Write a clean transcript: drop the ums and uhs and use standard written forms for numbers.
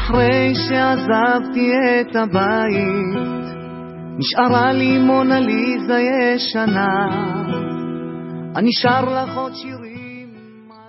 אחרי שעזבתי את הבית נשארה לי מונה ליזה ישנה, אני שר לך עוד שירים